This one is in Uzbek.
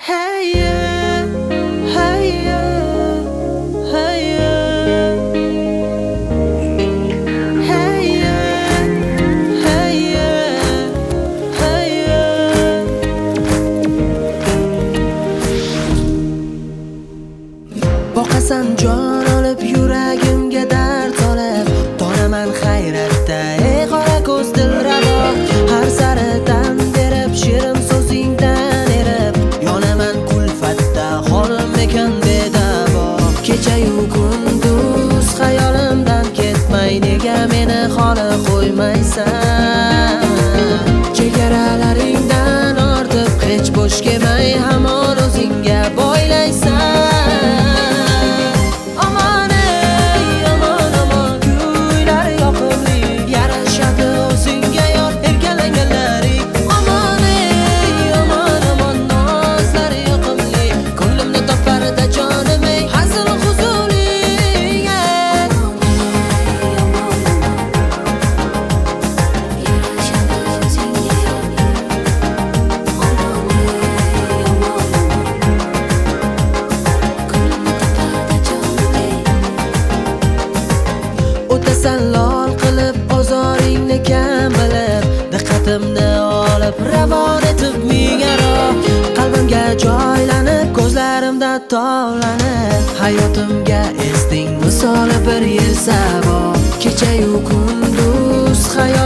Hey yeah, hey yeah, hey yeah, hey yeah, hey yeah, hey yeah. Boqasan jon olib yuragimga dard solib, tonaman hayratda ey qora ko'z dilrabo. Har saridan berib shirin so'zingdan erib, yonaman kulfatda holim ekan bedavo. Kechayu kunduz xayolimdan ketmay, nega meni xoli qo'ymaysan? Chegaralaringdan ortib hech bo'sh kelmay, hamon o'zingga boylaysan. O'tasan lol qilib ozoringni kam bilib, diqqatimni olib ravon etib mingaro. Qalbimga joylanib, ko'zlarimda tovlanib, hayotimga esding misoli bir yil sabo. Kechayu kunduz